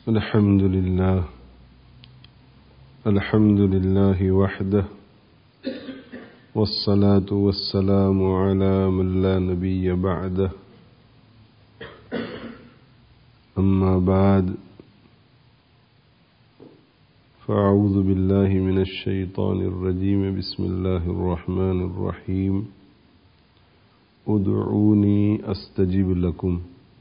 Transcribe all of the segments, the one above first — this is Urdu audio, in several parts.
الحمد لله وحده والصلاة والسلام على من لا نبي بعده أما بعد فأعوذ بالله من الشيطان الرجيم بسم الله الرحمن الرحيم ادعوني أستجب لكم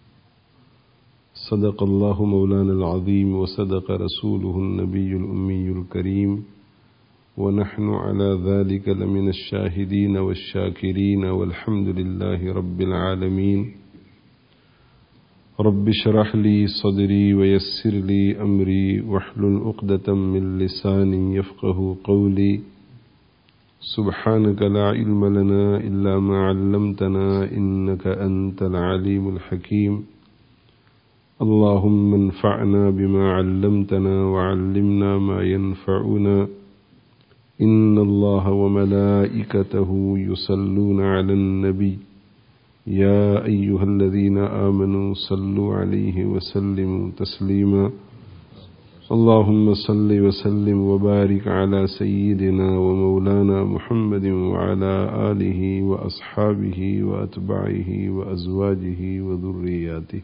صدق الله مولانا العظيم وصدق رسوله النبي الأمي الكريم ونحن على ذلك لمن الشاهدين والشاكرين والحمد لله رب العالمين رب اشرح لي صدري ويسر لي أمري واحلل عقدة من لساني يفقه قولي سبحانك لا علم لنا إلا ما علمتنا إنك أنت العليم الحكيم اللهم انفعنا بما علمتنا وعلمنا ما ينفعنا إن الله وملائكته يصلون على النبي يا أيها الذين آمنوا صلوا عليه وسلموا تسليما اللهم صل وسلم وبارك على سيدنا ومولانا محمد وعلى آله وأصحابه وأتباعه وأزواجه وذرياته.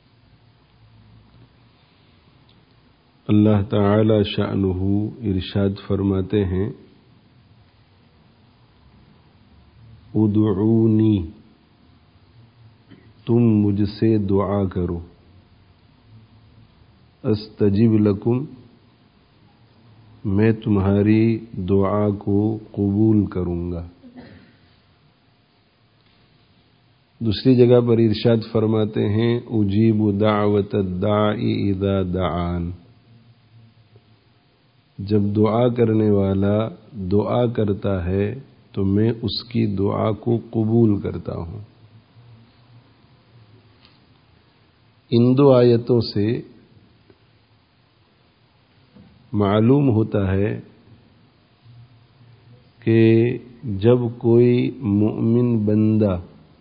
اللہ تعالی شأنہ ارشاد فرماتے ہیں ادعونی، تم مجھ سے دعا کرو، استجب لکم، میں تمہاری دعا کو قبول کروں گا. دوسری جگہ پر ارشاد فرماتے ہیں اجیب دعوت الداعی اذا دعان، جب دعا کرنے والا دعا کرتا ہے تو میں اس کی دعا کو قبول کرتا ہوں. ان دو آیتوں سے معلوم ہوتا ہے کہ جب کوئی مومن بندہ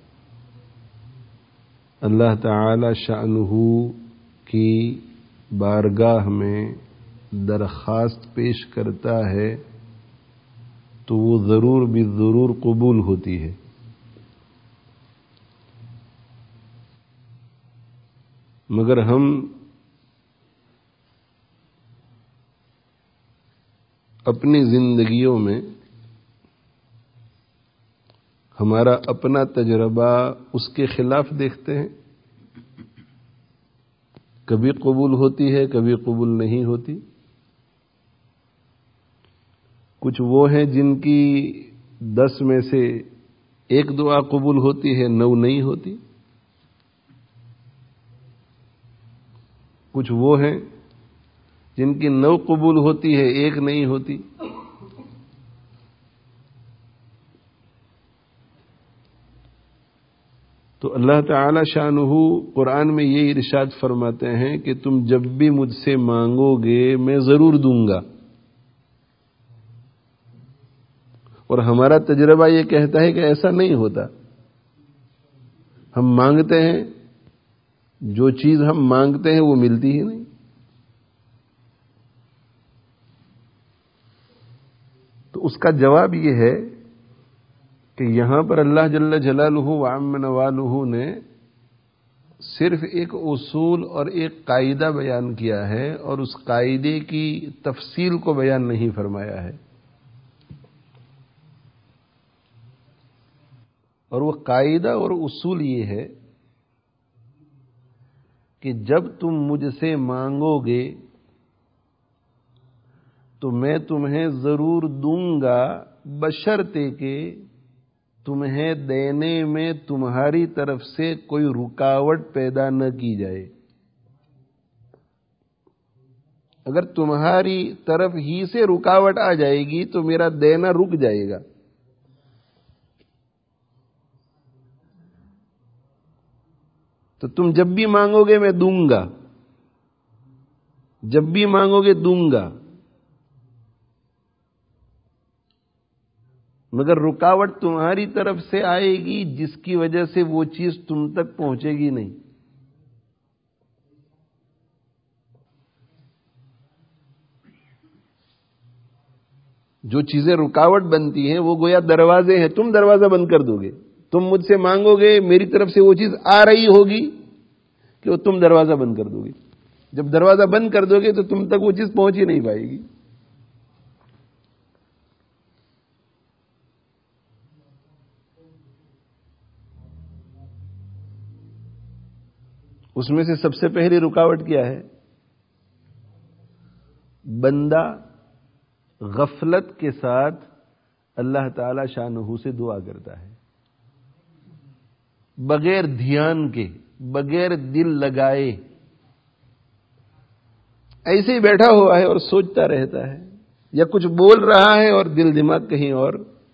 اللہ تعالی شأنہ کی بارگاہ میں درخواست پیش کرتا ہے تو وہ ضرور بالضرور قبول ہوتی ہے. مگر ہم اپنی زندگیوں میں ہمارا اپنا تجربہ اس کے خلاف دیکھتے ہیں، کبھی قبول ہوتی ہے کبھی قبول نہیں ہوتی. کچھ وہ ہیں جن کی 10 میں سے ایک دعا قبول ہوتی ہے 9 نہیں ہوتی. کچھ وہ ہیں جن کی 9 قبول ہوتی ہے 1 نہیں ہوتی. تو اللہ تعالی شانہ قرآن میں یہ ارشاد فرماتے ہیں کہ تم جب بھی مجھ سے مانگو گے میں ضرور دوں گا. اور ہمارا تجربہ یہ کہتا ہے کہ ایسا نہیں ہوتا. ہم مانگتے ہیں، جو چیز ہم مانگتے ہیں وہ ملتی ہی نہیں. تو اس کا جواب یہ ہے کہ یہاں پر اللہ جل جلالہ وعم نوالہ نے صرف ایک اصول اور ایک قاعدہ بیان کیا ہے اور اس قاعدے کی تفصیل کو بیان نہیں فرمایا ہے. اور وہ قاعدہ اور اصول یہ ہے کہ جب تم مجھ سے مانگو گے تو میں تمہیں ضرور دوں گا، بشرطے کہ تمہیں دینے میں تمہاری طرف سے کوئی رکاوٹ پیدا نہ کی جائے. اگر تمہاری طرف ہی سے رکاوٹ آ جائے گی تو میرا دینا رک جائے گا. تو تم جب بھی مانگو گے میں دوں گا، جب بھی مانگو گے دوں گا، مگر رکاوٹ تمہاری طرف سے آئے گی جس کی وجہ سے وہ چیز تم تک پہنچے گی نہیں. جو چیزیں رکاوٹ بنتی ہیں وہ گویا دروازے ہیں، تم دروازہ بند کر دو گے، تم مجھ سے مانگو گے، میری طرف سے وہ چیز آ رہی ہوگی کہ وہ تم دروازہ بند کر دو گے، جب دروازہ بند کر دو گے تو تم تک وہ چیز پہنچ ہی نہیں پائے گی۔ اس میں سے سب سے پہلی رکاوٹ کیا ہے؟ بندہ غفلت کے ساتھ اللہ تعالی شانہ سے دعا کرتا ہے، بغیر دھیان کے، بغیر دل لگائے، ایسے ہی بیٹھا ہوا ہے اور سوچتا رہتا ہے، یا کچھ بول رہا ہے اور دل دماغ کہیں اور۔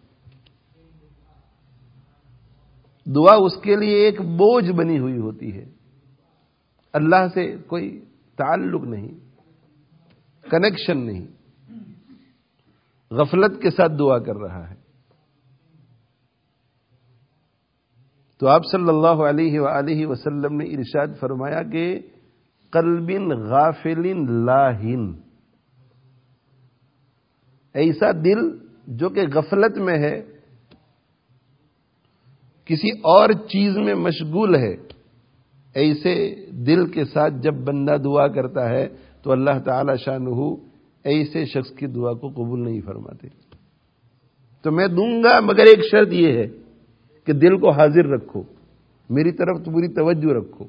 دعا اس کے لیے ایک بوجھ بنی ہوئی ہوتی ہے، اللہ سے کوئی تعلق نہیں، کنیکشن نہیں، غفلت کے ساتھ دعا کر رہا ہے۔ تو آپ صلی اللہ علیہ وآلہ وسلم نے ارشاد فرمایا کہ قلب غافل لاہن، ایسا دل جو کہ غفلت میں ہے، کسی اور چیز میں مشغول ہے، ایسے دل کے ساتھ جب بندہ دعا کرتا ہے تو اللہ تعالی شانہ ایسے شخص کی دعا کو قبول نہیں فرماتے۔ تو میں دوں گا، مگر ایک شرط یہ ہے کہ دل کو حاضر رکھو، میری طرف تو پوری توجہ رکھو۔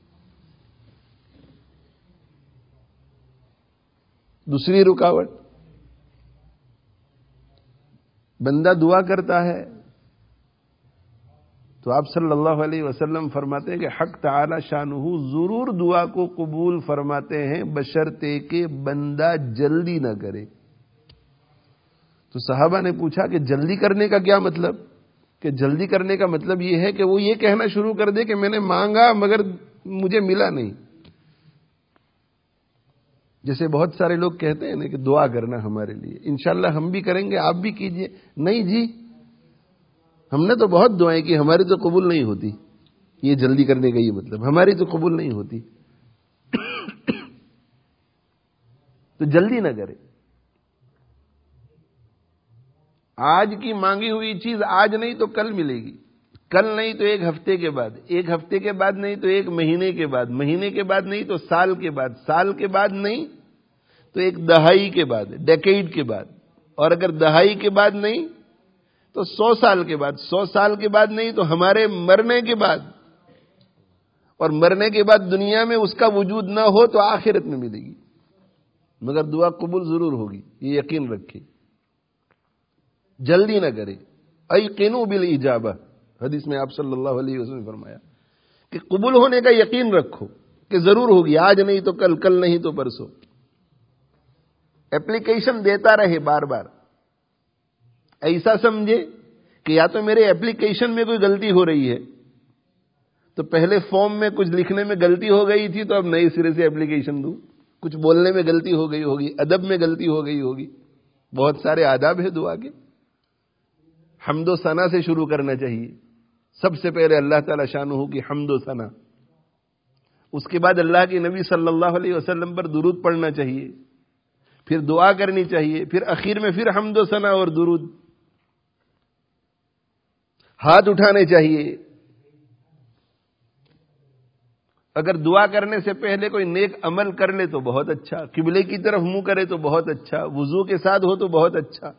دوسری رکاوٹ، بندہ دعا کرتا ہے تو آپ صلی اللہ علیہ وسلم فرماتے ہیں کہ حق تعالی شانہ ضرور دعا کو قبول فرماتے ہیں، بشرطے کہ بندہ جلدی نہ کرے۔ تو صحابہ نے پوچھا کہ جلدی کرنے کا کیا مطلب؟ کہ جلدی کرنے کا مطلب یہ ہے کہ وہ یہ کہنا شروع کر دے کہ میں نے مانگا مگر مجھے ملا نہیں۔ جیسے بہت سارے لوگ کہتے ہیں نا کہ دعا کرنا ہمارے لیے، انشاءاللہ ہم بھی کریں گے، آپ بھی کیجئے۔ نہیں جی، ہم نے تو بہت دعائیں کی، ہماری تو قبول نہیں ہوتی۔ یہ جلدی کرنے کا یہ مطلب، ہماری تو قبول نہیں ہوتی۔ تو جلدی نہ کرے۔ آج کی مانگی ہوئی چیز آج نہیں تو کل ملے گی، کل نہیں تو ایک ہفتے کے بعد، ایک ہفتے کے بعد نہیں تو ایک مہینے کے بعد، مہینے کے بعد نہیں تو سال کے بعد، سال کے بعد نہیں تو ایک دہائی کے بعد، ڈیکیڈ کے بعد، اور اگر دہائی کے بعد نہیں تو 100 سال کے بعد، 100 سال کے بعد نہیں تو ہمارے مرنے کے بعد، اور مرنے کے بعد دنیا میں اس کا وجود نہ ہو تو آخرت میں ملے گی، مگر دعا قبول ضرور ہوگی، یہ یقین رکھیں۔ جلدی نہ کرے، ایقنوا بالاجابہ، حدیث میں آپ صلی اللہ علیہ وسلم نے فرمایا کہ قبول ہونے کا یقین رکھو کہ ضرور ہوگی، آج نہیں تو کل، کل نہیں تو پرسوں۔ اپلیکیشن دیتا رہے بار بار، ایسا سمجھے کہ یا تو میرے اپلیکیشن میں کوئی غلطی ہو رہی ہے، تو پہلے فارم میں کچھ لکھنے میں غلطی ہو گئی تھی تو اب نئے سرے سے اپلیکیشن دوں، کچھ بولنے میں غلطی ہو گئی ہوگی، ادب میں غلطی ہو گئی ہوگی، بہت سارے آداب ہیں دعا کے۔ حمد و ثنا سے شروع کرنا چاہیے، سب سے پہلے اللہ تعالی شانہ کی حمد و ثنا، اس کے بعد اللہ کے نبی صلی اللہ علیہ وسلم پر درود پڑھنا چاہیے، پھر دعا کرنی چاہیے، پھر اخیر میں پھر حمد و ثنا اور درود، ہاتھ اٹھانے چاہیے۔ اگر دعا کرنے سے پہلے کوئی نیک عمل کر لے تو بہت اچھا، قبلے کی طرف منہ کرے تو بہت اچھا، وضو کے ساتھ ہو تو بہت اچھا۔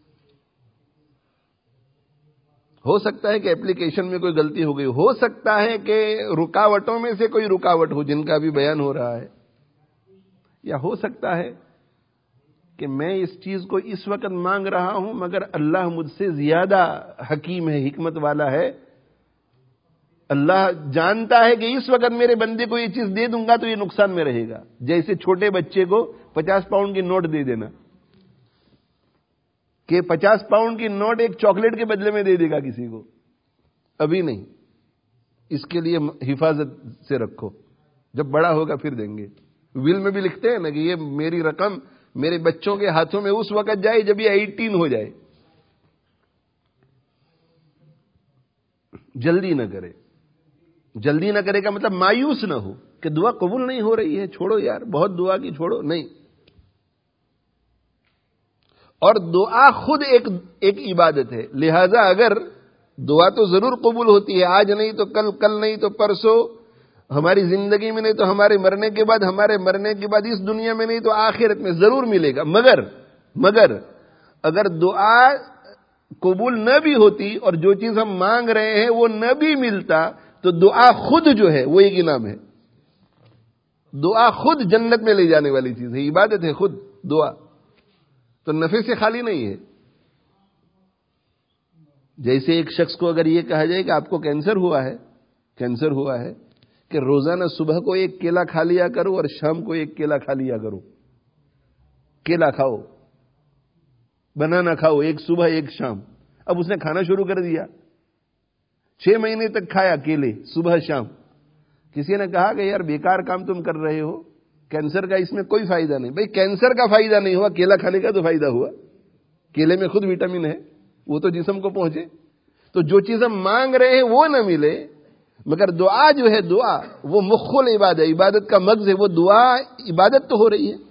ہو سکتا ہے کہ اپلیکیشن میں کوئی غلطی ہو گئی، ہو سکتا ہے کہ رکاوٹوں میں سے کوئی رکاوٹ ہو جن کا بھی بیان ہو رہا ہے، یا ہو سکتا ہے کہ میں اس چیز کو اس وقت مانگ رہا ہوں مگر اللہ مجھ سے زیادہ حکیم ہے، حکمت والا ہے، اللہ جانتا ہے کہ اس وقت میرے بندے کو یہ چیز دے دوں گا تو یہ نقصان میں رہے گا۔ جیسے چھوٹے بچے کو 50 پاؤنڈ کی نوٹ دے دینا، کہ 50 پاؤنڈ کی نوٹ ایک چاکلیٹ کے بدلے میں دے دے گا کسی کو، ابھی نہیں، اس کے لیے حفاظت سے رکھو، جب بڑا ہوگا پھر دیں گے۔ ول میں بھی لکھتے ہیں نا کہ یہ میری رقم میرے بچوں کے ہاتھوں میں اس وقت جائے جب یہ 18 ہو جائے۔ جلدی نہ کرے، جلدی نہ کرے کا مطلب مایوس نہ ہو کہ دعا قبول نہیں ہو رہی ہے، چھوڑو یار، بہت دعا کی، چھوڑو، نہیں۔ اور دعا خود ایک عبادت ہے. لہذا اگر دعا تو ضرور قبول ہوتی ہے، آج نہیں تو کل، کل نہیں تو پرسوں، ہماری زندگی میں نہیں تو ہمارے مرنے کے بعد، ہمارے مرنے کے بعد اس دنیا میں نہیں تو آخرت میں ضرور ملے گا. مگر اگر دعا قبول نہ بھی ہوتی اور جو چیز ہم مانگ رہے ہیں وہ نہ بھی ملتا تو دعا خود جو ہے وہ ایک انعام ہے. دعا خود جنت میں لے جانے والی چیز ہے، عبادت ہے خود دعا، تو نفع سے خالی نہیں ہے. جیسے ایک شخص کو اگر یہ کہا جائے کہ آپ کو کینسر ہوا ہے کہ روزانہ صبح کو ایک کیلا کھا لیا کرو اور شام کو ایک کیلا کھا لیا کرو. کیلا کھاؤ، بنانا کھاؤ، ایک صبح ایک شام. اب اس نے کھانا شروع کر دیا، 6 مہینے تک کھایا کیلے صبح شام. کسی نے کہا کہ یار بیکار کام تم کر رہے ہو، کینسر کا اس میں کوئی فائدہ نہیں. بھئی کینسر کا فائدہ نہیں ہوا، کیلا کھانے کا تو فائدہ ہوا. کیلے میں خود وٹامن ہے، وہ تو جسم کو پہنچے. تو جو چیز ہم مانگ رہے ہیں وہ نہ ملے، مگر دعا جو ہے، دعا وہ مخ العبادت ہے، عبادت کا مغز ہے. وہ دعا عبادت تو ہو رہی ہے.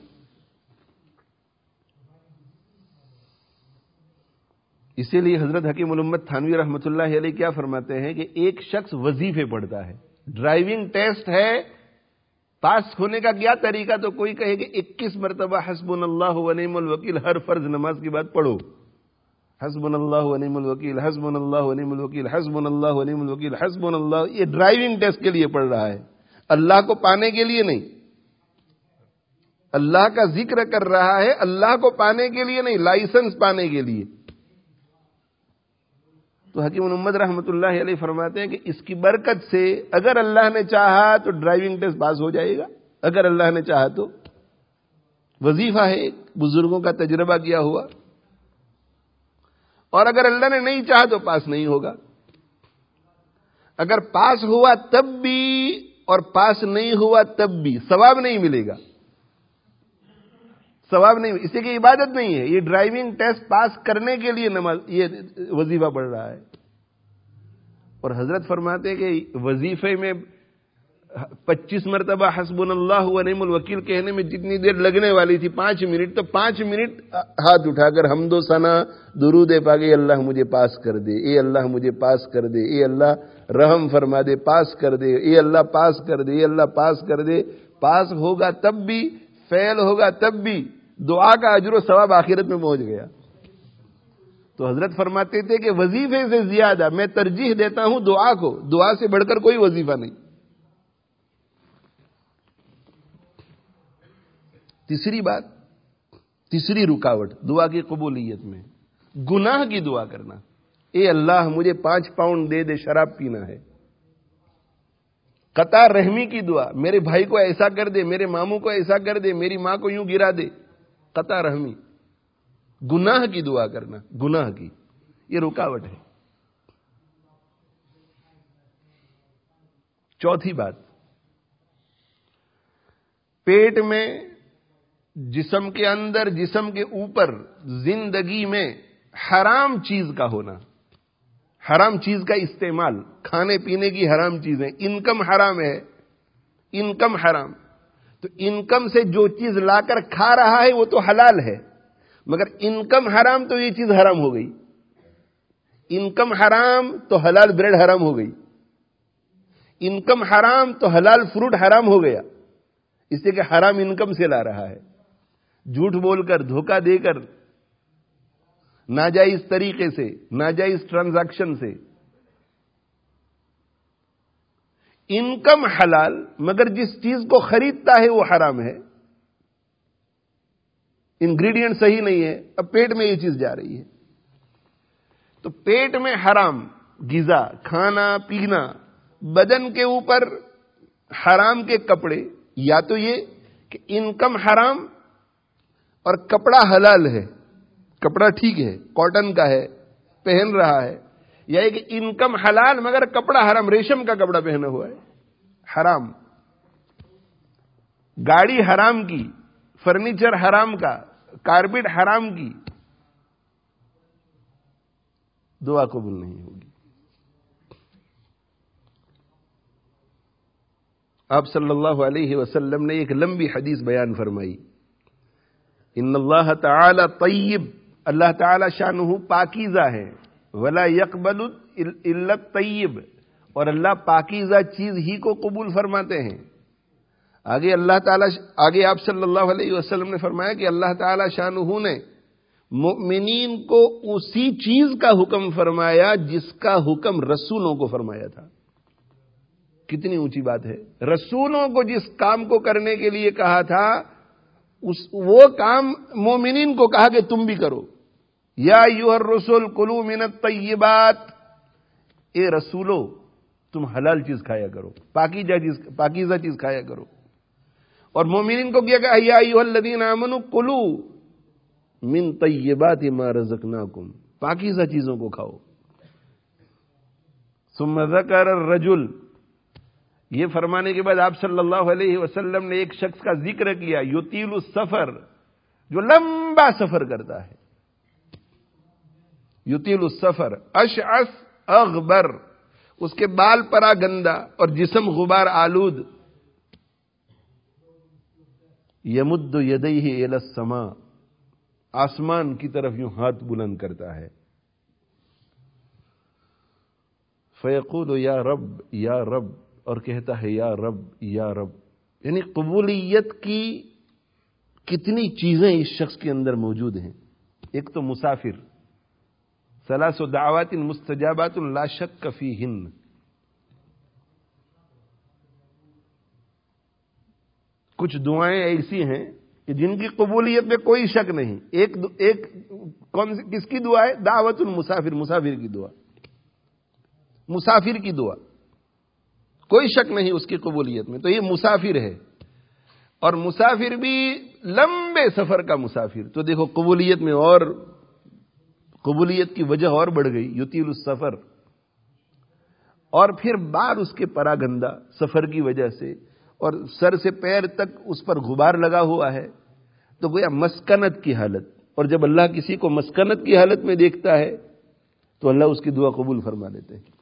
اسی لیے حضرت حکیم الامت تھانوی رحمۃ اللہ علیہ کیا فرماتے ہیں کہ ایک شخص وظیفے پڑھتا ہے، ڈرائیونگ ٹیسٹ ہے، پاس ہونے کا کیا طریقہ؟ تو کوئی کہے کہ 21 مرتبہ حسبنا اللہ ونعم الوکیل ہر فرض نماز کے بعد پڑھو. حسبنا اللہ ونعم الوکیل، حسبنا اللہ ونعم الوکیل، حسبنا اللہ ونعم الوکیل، حسبنا اللہ. یہ ڈرائیونگ ٹیسٹ کے لیے پڑھ رہا ہے، اللہ کو پانے کے لیے نہیں. اللہ کا ذکر کر رہا ہے، اللہ کو پانے کے لیے نہیں، لائسنس پانے کے لیے. تو حکیم الامت رحمۃ اللہ علیہ فرماتے ہیں کہ اس کی برکت سے اگر اللہ نے چاہا تو ڈرائیونگ ٹیسٹ پاس ہو جائے گا، اگر اللہ نے چاہا تو. وظیفہ ہے ایک بزرگوں کا تجربہ کیا ہوا، اور اگر اللہ نے نہیں چاہا تو پاس نہیں ہوگا. اگر پاس ہوا تب بھی اور پاس نہیں ہوا تب بھی ثواب نہیں ملے گا، ثواب نہیں. اس لیے کہ عبادت نہیں ہے، یہ ڈرائیونگ ٹیسٹ پاس کرنے کے لیے نماز، یہ وظیفہ پڑھ رہا ہے. اور حضرت فرماتے ہیں کہ وظیفے میں 25 مرتبہ حسبنا اللہ ونعم الوکیل کہنے میں جتنی دیر لگنے والی تھی 5 منٹ، تو 5 منٹ ہاتھ اٹھا کر حمد و ثنا درود پاک، اے اللہ مجھے پاس کر دے، اے اللہ مجھے پاس کر دے، اے اللہ رحم فرما دے، پاس کر دے، اے اللہ پاس کر دے، اے اللہ پاس کر دے. پاس ہوگا تب بھی، فیل ہوگا تب بھی، دعا کا اجر و ثواب آخرت میں پہنچ گیا. تو حضرت فرماتے تھے کہ وظیفے سے زیادہ میں ترجیح دیتا ہوں دعا کو، دعا سے بڑھ کر کوئی وظیفہ نہیں. تیسری بات، تیسری رکاوٹ دعا کی قبولیت میں، گناہ کی دعا کرنا. اے اللہ مجھے 5 پاؤنڈ دے دے، شراب پینا ہے. قطع رحمی کی دعا، میرے بھائی کو ایسا کر دے، میرے ماموں کو ایسا کر دے، میری ماں کو یوں گرا دے. قطع رحمی، گناہ کی دعا کرنا، گناہ کی، یہ رکاوٹ ہے. چوتھی بات، پیٹ میں، جسم کے اندر، جسم کے اوپر، زندگی میں حرام چیز کا ہونا، حرام چیز کا استعمال، کھانے پینے کی حرام چیزیں، انکم حرام ہے، انکم حرام. تو انکم سے جو چیز لا کر کھا رہا ہے وہ تو حلال ہے، مگر انکم حرام تو یہ چیز حرام ہو گئی. انکم حرام تو حلال بریڈ حرام ہو گئی، انکم حرام تو حلال فروٹ حرام ہو گیا، اس لیے کہ حرام انکم سے لا رہا ہے. جھوٹ بول کر، دھوکہ دے کر، ناجائز طریقے سے، ناجائز ٹرانزیکشن سے. انکم حلال، مگر جس چیز کو خریدتا ہے وہ حرام ہے. انگریڈینٹ صحیح نہیں ہے، اب پیٹ میں یہ چیز جا رہی ہے. تو پیٹ میں حرام غذا، کھانا پینا، بدن کے اوپر حرام کے کپڑے، یا تو یہ کہ انکم حرام اور کپڑا حلال ہے، کپڑا ٹھیک ہے، کاٹن کا ہے، پہن رہا ہے، یا کہ انکم حلال مگر کپڑا حرام، ریشم کا کپڑا پہنا ہوا ہے، حرام. گاڑی حرام کی، فرنیچر حرام کا، کارپیٹ حرام کی، دعا قبول نہیں ہوگی. آپ صلی اللہ علیہ وسلم نے ایک لمبی حدیث بیان فرمائی، ان اللہ تعالی طیب اللہ تعالی شانہ پاکیزہ ہے، ولا یقبل الا الطیب، اور اللہ پاکیزہ چیز ہی کو قبول فرماتے ہیں۔ آگے آپ صلی اللہ علیہ وسلم نے فرمایا کہ اللہ تعالی شانہ نے مؤمنین کو اسی چیز کا حکم فرمایا جس کا حکم رسولوں کو فرمایا تھا۔ کتنی اونچی بات ہے، رسولوں کو جس کام کو کرنے کے لیے کہا تھا وہ کام مومنین کو کہا کہ تم بھی کرو۔ یا ایھا الرسل کلوا من الطیبات، اے رسولو تم حلال چیز کھایا کرو، پاکیزہ چیز کھایا کرو۔ اور مومنین کو کیا کہا، یا ایھا الذین آمنوا کلوا من طیبات ما رزقناکم، پاکیزہ چیزوں کو کھاؤ۔ ثم ذکر الرجل، یہ فرمانے کے بعد آپ صلی اللہ علیہ وسلم نے ایک شخص کا ذکر کیا، یطیل السفر، جو لمبا سفر کرتا ہے، یطیل السفر، اشعث اغبر، اس کے بال پرا گندا اور جسم غبار آلود، یمد یدیہ الی السماء، آسمان کی طرف یوں ہاتھ بلند کرتا ہے، فیقول یا رب یا رب، اور کہتا ہے یا رب یا رب۔ یعنی قبولیت کی کتنی چیزیں اس شخص کے اندر موجود ہیں۔ ایک تو مسافر، ثلاث دعوات مستجابات لا شک فیہن، کچھ دعائیں ایسی ہیں کہ جن کی قبولیت میں کوئی شک نہیں۔ ایک کس کی دعا ہے؟ دعوت المسافر، مسافر کی دعا، مسافر کی دعا، کوئی شک نہیں اس کی قبولیت میں۔ تو یہ مسافر ہے، اور مسافر بھی لمبے سفر کا مسافر، تو دیکھو قبولیت میں اور قبولیت کی وجہ اور بڑھ گئی، یطیل السفر۔ اور پھر بار اس کے پراگندہ سفر کی وجہ سے، اور سر سے پیر تک اس پر غبار لگا ہوا ہے، تو گویا مسکنت کی حالت۔ اور جب اللہ کسی کو مسکنت کی حالت میں دیکھتا ہے تو اللہ اس کی دعا قبول فرما لیتے ہیں۔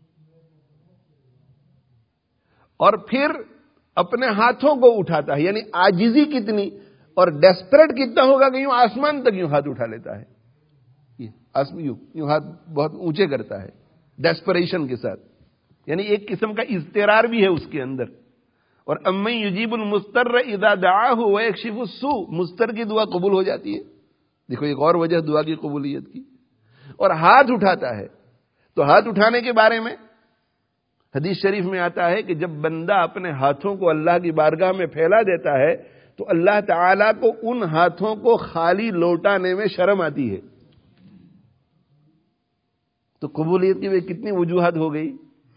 اور پھر اپنے ہاتھوں کو اٹھاتا ہے، یعنی عاجزی کتنی اور ڈیسپریٹ کتنا ہوگا کہ یوں آسمان تک یوں ہاتھ اٹھا لیتا ہے، یوں ہاتھ بہت اونچے کرتا ہے ڈیسپریشن کے ساتھ، یعنی ایک قسم کا اضطرار بھی ہے اس کے اندر۔ اور امن یجیب المضطر اذا دعاہ ویکشف السوء، مضطر کی دعا قبول ہو جاتی ہے۔ دیکھو ایک اور وجہ دعا کی قبولیت کی۔ اور ہاتھ اٹھاتا ہے، تو ہاتھ اٹھانے کے بارے میں حدیث شریف میں آتا ہے کہ جب بندہ اپنے ہاتھوں کو اللہ کی بارگاہ میں پھیلا دیتا ہے تو اللہ تعالیٰ کو ان ہاتھوں کو خالی لوٹانے میں شرم آتی ہے۔ تو قبولیت کی وہ کتنی وجوہات ہو گئی۔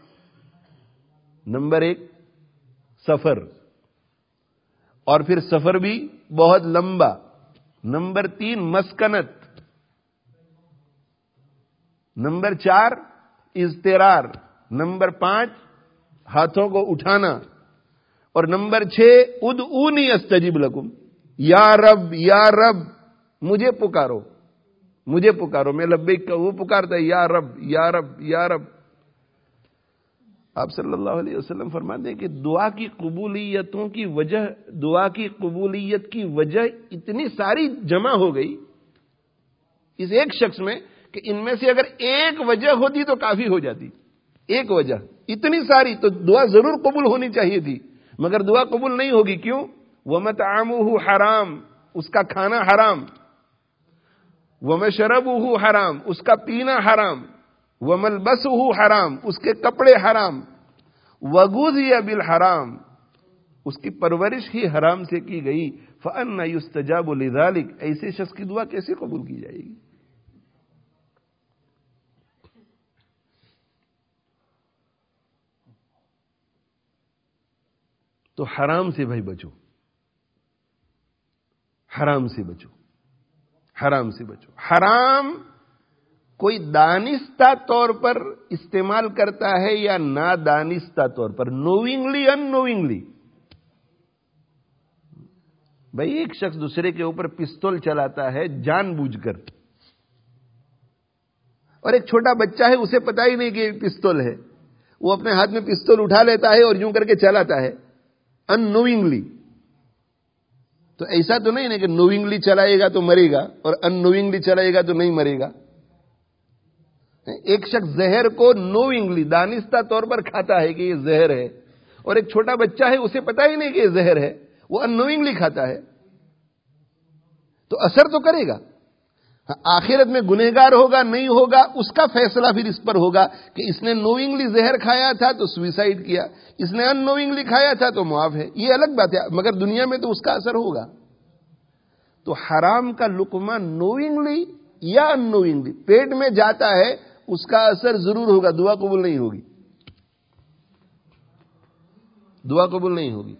نمبر 1 سفر، اور پھر سفر بھی بہت لمبا۔ نمبر 3 مسکنت۔ نمبر 4 اضطرار۔ نمبر 5 ہاتھوں کو اٹھانا، اور نمبر 6 ادعونی استجب لکم، یا رب یا رب مجھے پکارو، مجھے پکارو، میں لبیک کا وہ پکارتا ہے یا رب یا رب یا رب۔ آپ صلی اللہ علیہ وسلم فرماتے ہیں کہ دعا کی قبولیتوں کی وجہ، دعا کی قبولیت کی وجہ اتنی ساری جمع ہو گئی اس ایک شخص میں کہ ان میں سے اگر ایک وجہ ہوتی تو کافی ہو جاتی۔ ایک وجہ، اتنی ساری تو دعا ضرور قبول ہونی چاہیے تھی، مگر دعا قبول نہیں ہوگی۔ کیوں؟ وَمَطْعَمُهُ حرام، اس کا کھانا حرام، وَمَشْرَبُهُ حرام، اس کا پینا حرام، وَمَلْبَسُهُ حرام، اس کے کپڑے حرام، وَغُذِيَ بِالْحَرام، اس کی پرورش ہی حرام سے کی گئی۔ فَأَنَّ يُسْتَجَابُ لِذَلِكَ، ایسے شخص کی دعا کیسے قبول کی جائے گی؟ تو حرام سے بھائی بچو، حرام سے بچو، حرام سے بچو۔ حرام کوئی دانستہ طور پر استعمال کرتا ہے یا نادانستہ طور پر، نوئنگلی ان نوئنگلی۔ بھائی ایک شخص دوسرے کے اوپر پستول چلاتا ہے جان بوجھ کر، اور ایک چھوٹا بچہ ہے اسے پتا ہی نہیں کہ پستول ہے، وہ اپنے ہاتھ میں پستول اٹھا لیتا ہے اور یوں کر کے چلاتا ہے ان نوئنگلی۔ تو ایسا تو نہیں کہ نوئنگلی چلائے گا تو مرے گا اور ان نوئنگلی چلائے گا تو نہیں مرے گا. ایک شخص زہر کو نوئنگلی دانستہ طور پر کھاتا ہے کہ یہ زہر ہے، اور ایک چھوٹا بچہ ہے اسے پتا ہی نہیں کہ یہ زہر ہے، وہ ان نوئنگلی کھاتا ہے، تو اثر تو کرے گا. آخرت میں گنہگار ہوگا نہیں ہوگا اس کا فیصلہ پھر اس پر ہوگا کہ اس نے نوئنگلی زہر کھایا تھا تو سوئسائڈ کیا، اس نے ان نوئنگلی کھایا تھا تو معاف ہے، یہ الگ بات ہے، مگر دنیا میں تو اس کا اثر ہوگا. تو حرام کا لقمہ نوئنگلی یا ان نوئنگلی پیٹ میں جاتا ہے اس کا اثر ضرور ہوگا، دعا قبول نہیں ہوگی، دعا قبول نہیں ہوگی.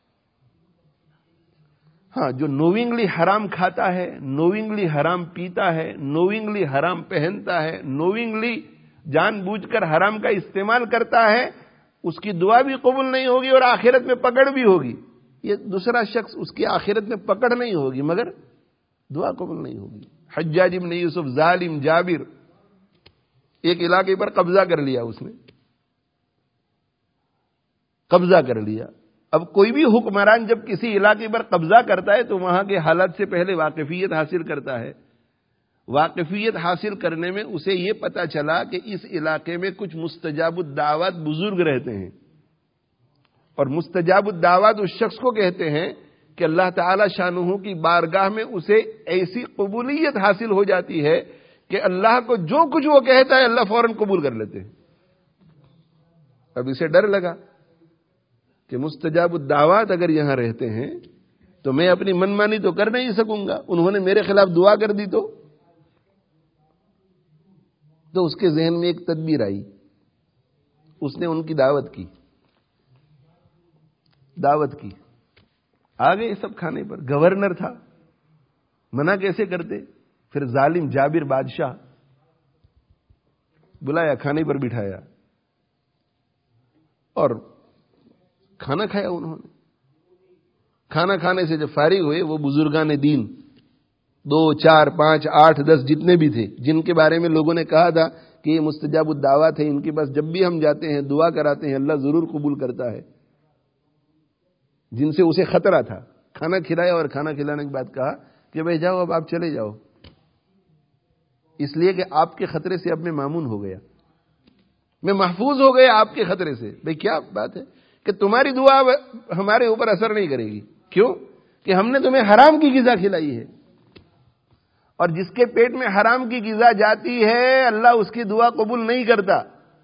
ہاں، جو نوئنگلی حرام کھاتا ہے، نوئنگلی حرام پیتا ہے، نوئنگلی حرام پہنتا ہے، نوئنگلی جان بوجھ کر حرام کا استعمال کرتا ہے، اس کی دعا بھی قبول نہیں ہوگی اور آخرت میں پکڑ بھی ہوگی. یہ دوسرا شخص اس کی آخرت میں پکڑ نہیں ہوگی مگر دعا قبول نہیں ہوگی. حجاج ابن یوسف ظالم جابر، ایک علاقے پر قبضہ کر لیا، اس نے قبضہ کر لیا. اب کوئی بھی حکمران جب کسی علاقے پر قبضہ کرتا ہے تو وہاں کے حالات سے پہلے واقفیت حاصل کرتا ہے. واقفیت حاصل کرنے میں اسے یہ پتا چلا کہ اس علاقے میں کچھ مستجاب الدعوات بزرگ رہتے ہیں، اور مستجاب الدعوات اس شخص کو کہتے ہیں کہ اللہ تعالی شانہ کی بارگاہ میں اسے ایسی قبولیت حاصل ہو جاتی ہے کہ اللہ کو جو کچھ وہ کہتا ہے اللہ فوراً قبول کر لیتے ہیں. اب اسے ڈر لگا کہ مستجاب الدعوات اگر یہاں رہتے ہیں تو میں اپنی منمانی تو کر نہیں سکوں گا، انہوں نے میرے خلاف دعا کر دی تو اس کے ذہن میں ایک تدبیر آئی. اس نے ان کی دعوت کی آ گئے سب کھانے پر. گورنر تھا، منع کیسے کرتے؟ پھر ظالم جابر بادشاہ بلایا، کھانے پر بٹھایا اور کھانا کھایا. انہوں نے کھانا کھانے سے جب فارغ ہوئے، وہ بزرگان دین 2 4 5 8 10 جتنے بھی تھے، جن کے بارے میں لوگوں نے کہا تھا کہ یہ مستجاب الدعوات ہیں، ان کے پاس جب بھی ہم جاتے ہیں دعا کراتے ہیں اللہ ضرور قبول کرتا ہے، جن سے اسے خطرہ تھا، کھانا کھلایا اور کھانا کھلانے کے بعد کہا کہ بھائی جاؤ، اب آپ چلے جاؤ، اس لیے کہ آپ کے خطرے سے اب میں مامون ہو گیا، میں محفوظ ہو گیا آپ کے خطرے سے. بھائی کیا بات ہے کہ تمہاری دعا ہمارے اوپر اثر نہیں کرے گی. کیوں؟ کہ ہم نے تمہیں حرام کی غذا کھلائی ہے، اور جس کے پیٹ میں حرام کی غذا جاتی ہے اللہ اس کی دعا قبول نہیں کرتا.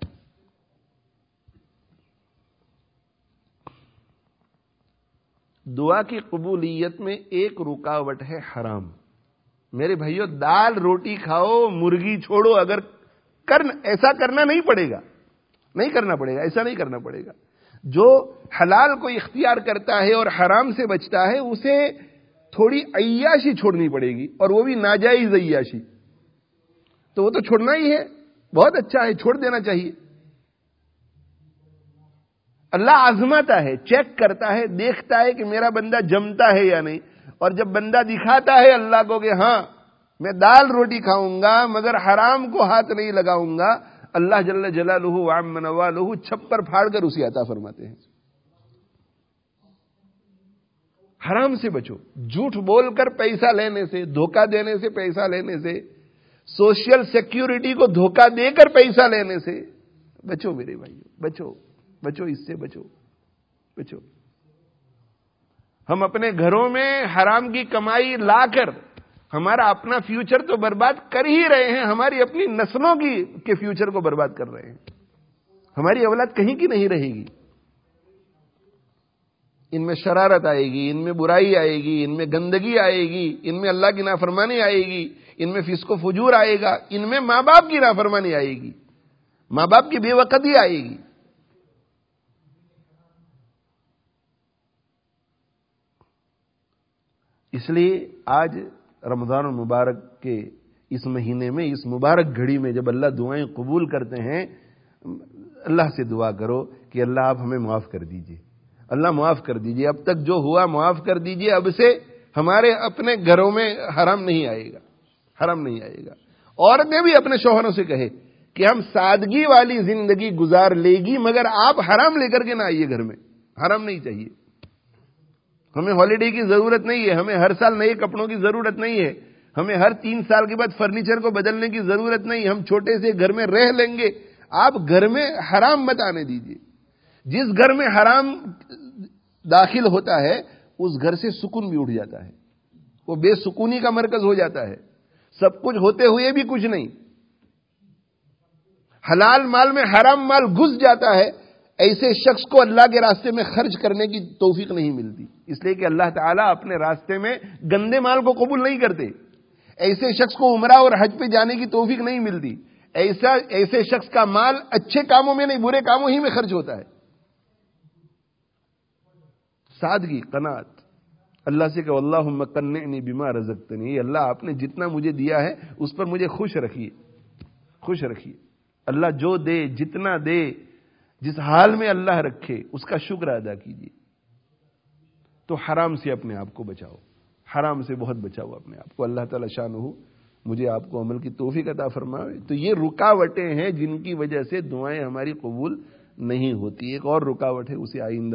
دعا کی قبولیت میں ایک رکاوٹ ہے حرام. میرے بھائیو، دال روٹی کھاؤ، مرغی چھوڑو، اگر ایسا کرنا نہیں پڑے گا، نہیں کرنا پڑے گا، ایسا نہیں کرنا پڑے گا. جو حلال کو اختیار کرتا ہے اور حرام سے بچتا ہے اسے تھوڑی عیاشی چھوڑنی پڑے گی، اور وہ بھی ناجائز عیاشی. تو وہ تو چھوڑنا ہی ہے، بہت اچھا ہے، چھوڑ دینا چاہیے. اللہ آزماتا ہے، چیک کرتا ہے، دیکھتا ہے کہ میرا بندہ جمتا ہے یا نہیں. اور جب بندہ دکھاتا ہے اللہ کو کہ ہاں میں دال روٹی کھاؤں گا مگر حرام کو ہاتھ نہیں لگاؤں گا، اللہ جل جلالہ وعم نوالہ چھپر پھاڑ کر اسے عطا فرماتے ہیں. حرام سے بچو، جھوٹ بول کر پیسہ لینے سے، دھوکہ دینے سے، پیسہ لینے سے، سوشل سیکیورٹی کو دھوکہ دے کر پیسہ لینے سے بچو میرے بھائیو، بچو بچو، اس سے بچو بچو. ہم اپنے گھروں میں حرام کی کمائی لا کر ہمارا اپنا فیوچر تو برباد کر ہی رہے ہیں، ہماری اپنی نسلوں کے فیوچر کو برباد کر رہے ہیں. ہماری اولاد کہیں کی نہیں رہے گی. ان میں شرارت آئے گی، ان میں برائی آئے گی، ان میں گندگی آئے گی، ان میں اللہ کی نافرمانی آئے گی، ان میں فسق و فجور آئے گا، ان میں ماں باپ کی نافرمانی آئے گی، ماں باپ کی بے وقتی آئے گی. اس لیے آج رمضان المبارک کے اس مہینے میں، اس مبارک گھڑی میں جب اللہ دعائیں قبول کرتے ہیں، اللہ سے دعا کرو کہ اللہ آپ ہمیں معاف کر دیجئے، اللہ معاف کر دیجئے، اب تک جو ہوا معاف کر دیجئے، اب سے ہمارے اپنے گھروں میں حرام نہیں آئے گا، حرام نہیں آئے گا. عورتیں بھی اپنے شوہروں سے کہے کہ ہم سادگی والی زندگی گزار لے گی مگر آپ حرام لے کر کے نہ آئیے، گھر میں حرام نہیں چاہیے، ہمیں ہالیڈے کی ضرورت نہیں ہے، ہمیں ہر سال نئے کپڑوں کی ضرورت نہیں ہے، ہمیں ہر 3 سال کے بعد فرنیچر کو بدلنے کی ضرورت نہیں، ہم چھوٹے سے گھر میں رہ لیں گے۔ آپ گھر میں حرام مت آنے دیجیے۔ جس گھر میں حرام داخل ہوتا ہے اس گھر سے سکون بھی اٹھ جاتا ہے، وہ بے سکونی کا مرکز ہو جاتا ہے، سب کچھ ہوتے ہوئے بھی کچھ نہیں۔ حلال مال میں حرام مال گھس جاتا ہے، ایسے شخص کو اللہ کے راستے میں خرچ کرنے کی توفیق نہیں ملتی، اس لیے کہ اللہ تعالیٰ اپنے راستے میں گندے مال کو قبول نہیں کرتے۔ ایسے شخص کو عمرہ اور حج پہ جانے کی توفیق نہیں ملتی۔ ایسے شخص کا مال اچھے کاموں میں نہیں، برے کاموں ہی میں خرچ ہوتا ہے۔ سادگی، قناعت، اللہ سے کہ اللہم قنعنی بما رزقتنی، اللہ آپ نے جتنا مجھے دیا ہے اس پر مجھے خوش رکھیے، خوش رکھیے۔ اللہ جو دے، جتنا دے، جس حال میں اللہ رکھے اس کا شکر ادا کیجیے۔ تو حرام سے اپنے آپ کو بچاؤ، حرام سے بہت بچاؤ اپنے آپ کو۔ اللہ تعالی شانہ مجھے آپ کو عمل کی توفیق عطا فرمائے۔ تو یہ رکاوٹیں ہیں جن کی وجہ سے دعائیں ہماری قبول نہیں ہوتی۔ ایک اور رکاوٹ ہے، اسے آئندہ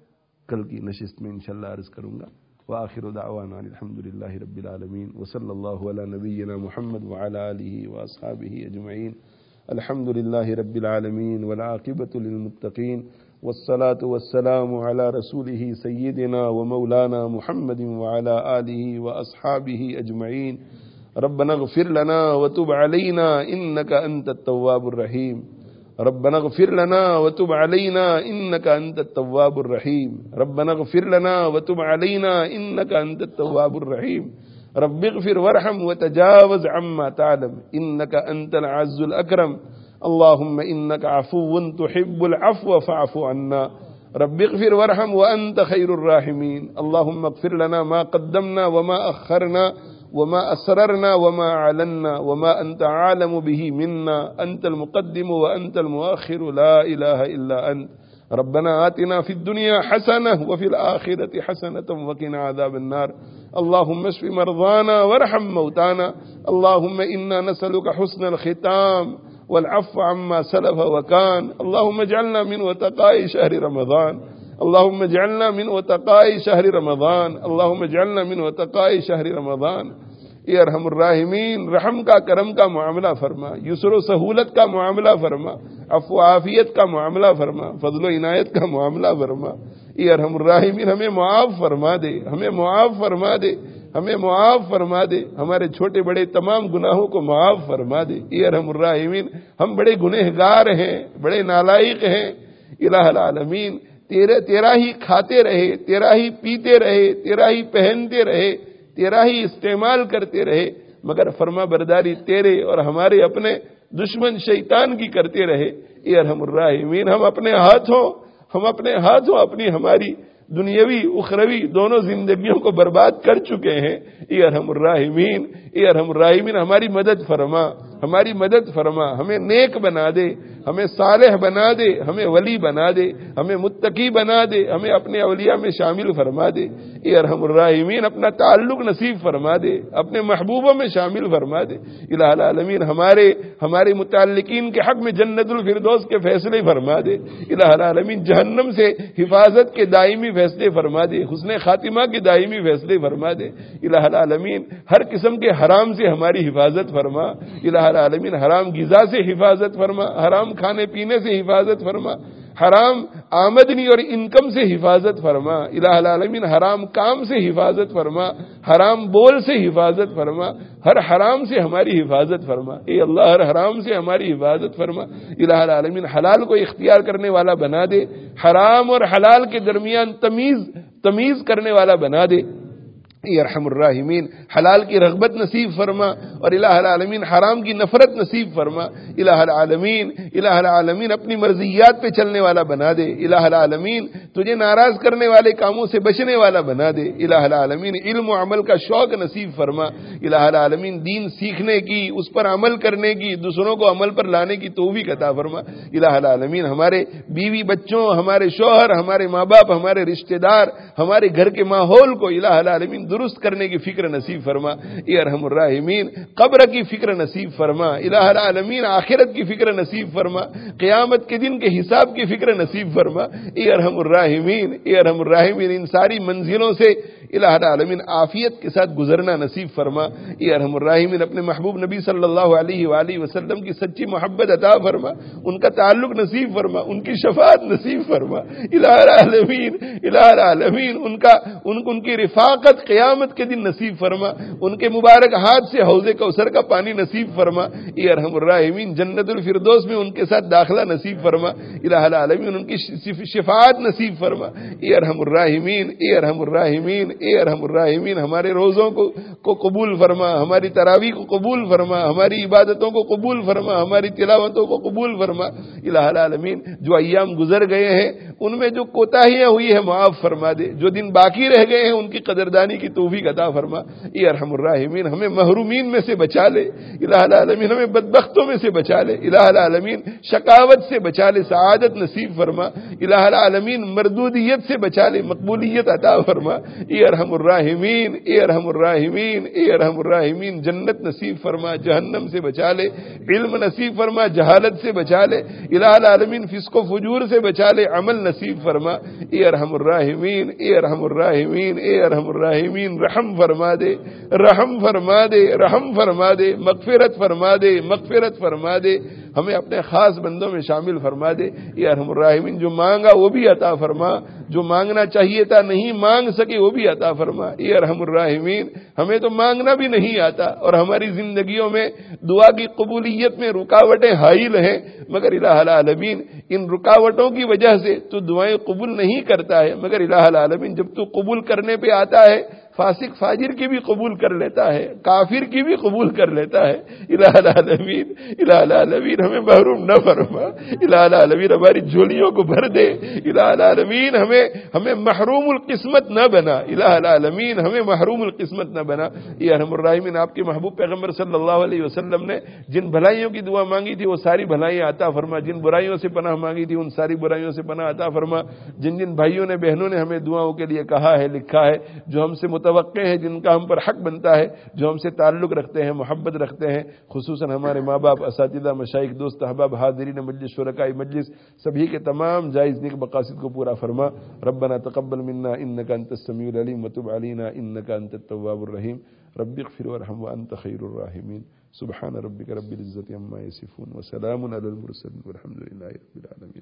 کل کی نشست میں انشاءاللہ عرض کروں گا۔ وآخر دعوانا الحمدللہ رب العالمین، وصلی اللہ علی نبینا محمد وعلی آلہ واصحابہ اجمعین۔ الحمد للہ رب العالمین والعاقبۃ للمتقین، والصلاة والسلام علی رسولہ سیدنا ومولانا محمد وعلی آلہ واصحابہ اجمعین۔ ربنا اغفر لنا وتب علینا انک انت التواب الرحیم، ربنا اغفر لنا وتب علینا انک انت التواب الرحیم، ربنا اغفر لنا وتب علینا انک انت التواب الرحیم، رب اغفر وارحم وتجاوز عما تعلم انك انت العز الاكرم، اللهم انك عفو تحب العفو فاعف عنا، رب اغفر وارحم وانت خير الراحمين، اللهم اغفر لنا ما قدمنا وما اخرنا وما اسررنا وما اعلنا وما انت عالم به منا، انت المقدم وانت المؤخر لا اله الا انت، ربنا آتنا في الدنيا حسنة وفي الآخرة حسنة وقنا عذاب النار، اللهم اشف مرضانا وارحم موتانا، اللهم إنا نسألك حسن الختام والعفو عما سلف وكان، اللهم اجعلنا من وتقاء شهر رمضان، اللهم اجعلنا من وتقاء شهر رمضان، اللهم اجعلنا من وتقاء شهر رمضان۔ اے ارحم الراحمین، رحم کا کرم کا معاملہ فرما، یسر و سہولت کا معاملہ فرما، عفو و عافیت کا معاملہ فرما، فضل و عنایت کا معاملہ فرما۔ اے ارحم الراحمین، ہمیں معاف فرما دے، ہمیں معاف فرما دے، ہمیں معاف فرما دے، ہمارے چھوٹے بڑے تمام گناہوں کو معاف فرما دے۔ اے ارحم الراحمین، ہم بڑے گنہگار ہیں، بڑے نالائق ہیں، الہ العالمین، تیرا ہی کھاتے رہے، تیرا ہی پیتے رہے، تیرا ہی پہنتے رہے، تیرا ہی استعمال کرتے رہے، مگر فرما برداری تیرے اور ہمارے اپنے دشمن شیطان کی کرتے رہے۔ اے ارحم الراحمین، ہم اپنے ہاتھوں اپنی ہماری دنیاوی اخروی دونوں زندگیوں کو برباد کر چکے ہیں۔ اے ارحم الراحمین، اے ارحم الراحمین، ہماری مدد فرما، ہماری مدد فرما، ہمیں نیک بنا دے، ہمیں صالح بنا دے، ہمیں ولی بنا دے، ہمیں متقی بنا دے، ہمیں اپنے اولیاء میں شامل فرما دے۔ اے ارحم الراحمین، اپنا تعلق نصیب فرما دے، اپنے محبوبوں میں شامل فرما دے۔ الہ العالمین، ہمارے متعلقین کے حق میں جنت الفردوس کے فیصلے فرما دے۔ الہ العالمین، جہنم سے حفاظت کے دائمی فیصلے فرما دے، حسن خاتمہ کے دائمی فیصلے فرما دے۔ الہ العالمین، ہر قسم کے حرام سے ہماری حفاظت فرما۔ الہ العالمین، حرام غذا سے حفاظت فرما، حرام کھانے پینے سے حفاظت فرما، حرام آمدنی اور انکم سے حفاظت فرما۔ الہ العالمین، حرام کام سے حفاظت فرما، حرام بول سے حفاظت فرما، ہر حرام سے ہماری حفاظت فرما۔ اے اللہ، ہر حرام سے ہماری حفاظت فرما۔ الہ العالمین، حلال کو اختیار کرنے والا بنا دے، حرام اور حلال کے درمیان تمیز کرنے والا بنا دے۔ اے ارحم الراحمین، حلال کی رغبت نصیب فرما اور الہ العالمین حرام کی نفرت نصیب فرما۔ الہ العالمین اپنی مرضیات پہ چلنے والا بنا دے۔ الہ العالمین تجھے ناراض کرنے والے کاموں سے بچنے والا بنا دے۔ الہ العالمین علم و عمل کا شوق نصیب فرما۔ الہ العالمین دین سیکھنے کی، اس پر عمل کرنے کی، دوسروں کو عمل پر لانے کی توفیق عطا فرما۔ الہ العالمین ہمارے بیوی بچوں، ہمارے شوہر، ہمارے ماں باپ، ہمارے رشتہ دار، ہمارے گھر کے ماحول کو الہ العالمین درست کرنے کی فکر نصیب فرما اے ارحم الراحمین، قبر کی فکر نصیب فرما الہ العالمین، آخرت کی فکر نصیب فرما، قیامت کے دن کے حساب کی فکر نصیب فرما اے ارحم الراحمین، اے ارحم الراحمین، ان ساری منزلوں سے الہ العالمین عافیت کے ساتھ گزرنا نصیب فرما اے ارحم الراحمین، اپنے محبوب نبی صلی اللہ علیہ وآلہ وسلم کی سچی محبت عطا فرما، ان کا تعلق نصیب فرما، ان کی شفاعت نصیب فرما الہ العالمین، الہ العالمین، ان کی رفاقت قیامت کے دن نصیب فرما، ان کے مبارک ہاتھ سے حوض کوثر کا پانی نصیب فرما اے ارحم الراحمین، جنت الفردوس میں ان کے ساتھ داخلہ نصیب فرما الہ العالمین، ان کی شفاعت نصیب فرما اے ارحم الراحمین، اے ارحم الراحمین، اے ارحم الراحمین، ہمارے روزوں کو قبول فرما، ہماری تراویح کو قبول فرما، ہماری عبادتوں کو قبول فرما، ہماری تلاوتوں کو قبول فرما الہ العالمین، جو ایام گزر گئے ہیں ان میں جو کوتاہیاں ہوئی ہیں معاف فرما دے، جو دن باقی رہ گئے ہیں ان کی قدردانی کی توفیق عطا فرما اے ارحم الراحمین، ہمیں محرومین میں سے بچا لے الہ العالمین، ہمیں بدبختوں میں سے بچا لے الہ العالمین، شقاوت سے بچا لے، سعادت نصیب فرما الہ العالمین، مردودیت سے بچا لے، مقبولیت عطا فرما اے ارحم الراحمین، اے ارحم الراحمین، اے ارحم الراحمین، جنت نصیب فرما، جہنم سے بچا لے، علم نصیب فرما، جہالت سے بچا لے الہ العالمین، فسق و فجور سے بچا لے، عمل نصیب فرما اے ارحم الراحمین، اے ارحم الراحمین، اے ارحم الراحمین، رحم فرما دے، رحم فرما دے، رحم فرما دے، مغفرت فرما دے، مغفرت فرما دے، ہمیں اپنے خاص بندوں میں شامل فرما دے اے ارحم الراحمین، جو مانگا وہ بھی عطا فرما، جو مانگنا چاہیے تھا نہیں مانگ سکے وہ بھی عطا فرما اے ارحم الراحمین، ہمیں تو مانگنا بھی نہیں آتا اور ہماری زندگیوں میں دعا کی قبولیت میں رکاوٹیں حائل ہیں، مگر الہ العالمین ان رکاوٹوں کی وجہ سے تو دعائیں قبول نہیں کرتا ہے، مگر الہ العالمین جب تو قبول کرنے پہ آتا ہے فاسق فاجر کی بھی قبول کر لیتا ہے، کافر کی بھی قبول کر لیتا ہے الہ العالمین، الہ العالمین ہمیں محروم نہ فرما الہ العالمین، ہماری جھولیوں کو بھر دے الہ العالمین، ہمیں محروم القسمت نہ بنا الہ العالمین، ہمیں محروم القسمت نہ بنا اے ارحم الراحمین، آپ کے محبوب پیغمبر صلی اللہ علیہ وسلم نے جن بھلائیوں کی دعا مانگی تھی وہ ساری بھلائیاں عطا فرما، جن برائیوں سے پناہ مانگی تھی ان ساری برائیوں سے پناہ عطا فرما، جن بھائیوں نے بہنوں نے ہمیں دعاؤں کے لیے کہا ہے لکھا ہے، جو ہم سے متوقع ہے، جن کا ہم پر حق بنتا ہے، جو ہم سے تعلق رکھتے ہیں، محبت رکھتے ہیں، خصوصاً ہمارے ماں باپ، اساتذہ، مشائخ، دوست احباب، حاضرین مجلس، شرکاء مجلس، سبھی کے تمام جائز نیک مقاصد کو پورا فرما ربنا تقبل منا انك انت السميع العليم وتب علينا انك انت التواب الرحيم رب اغفر وارحم وانت خير الراحمين سبحان ربك رب العزة عما يصفون وسلام على المرسلين والحمد لله رب العالمين.